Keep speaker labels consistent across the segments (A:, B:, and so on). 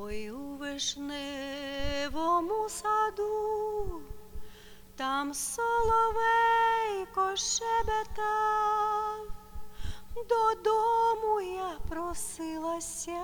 A: Ой, у вишневому саду, там соловейко щебетав, додому я просилася,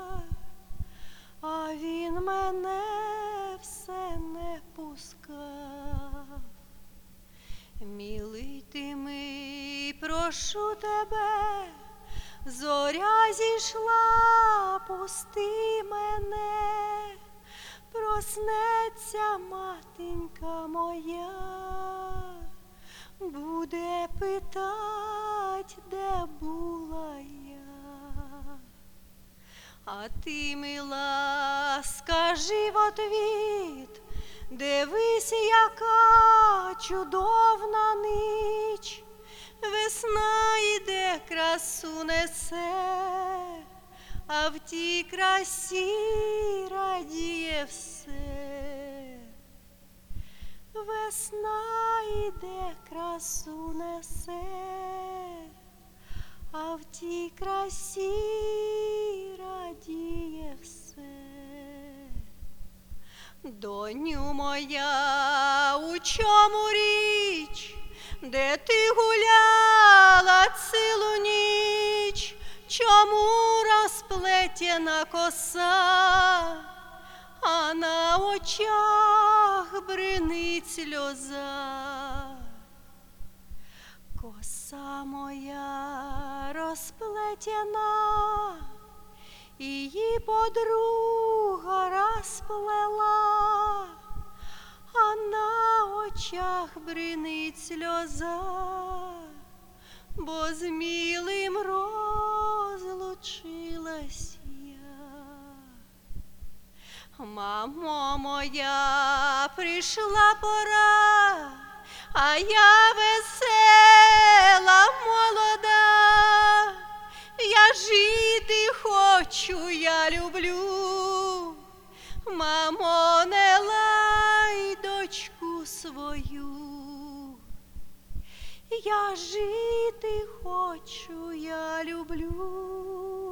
A: а він мене все не пускав. Милий ти мій, прошу тебе, зоря зійшла, пусти мене, проснеться матінька моя, буде питать, де була я. А ти, мила, скажи в отвіт, дивись, яка чудовна ніч, весна йде, красу несе, а в тій красі радіє все. Весна йде, красу несе, а в тій красі радіє все. Доню моя, у чому річ, де ти гуляла цілу ніч? Чому розплетена коса, а на очах бринить сльоза? Коса моя розплетена, її подруга розплела, а на очах бринить сльоза, бо з милим розлучилась я. Мамо моя, прийшла пора, а я весела, молода, я жити хочу, я люблю. Мамо, не лай дочку свою, я жити хочу, я люблю.